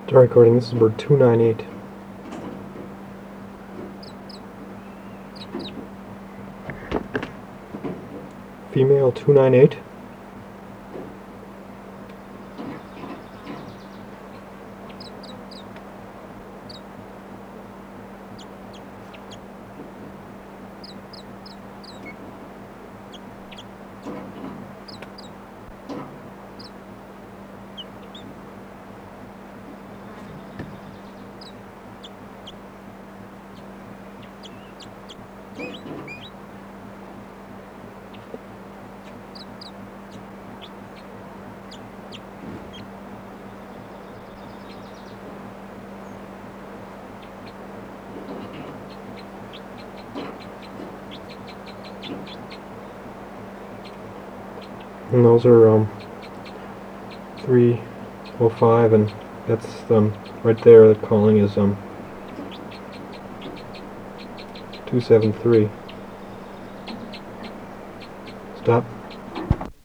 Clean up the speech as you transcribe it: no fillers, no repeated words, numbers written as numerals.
Start recording. This is bird 298. Female 298. And those are 305, and that's right there. The calling is 273. Stop.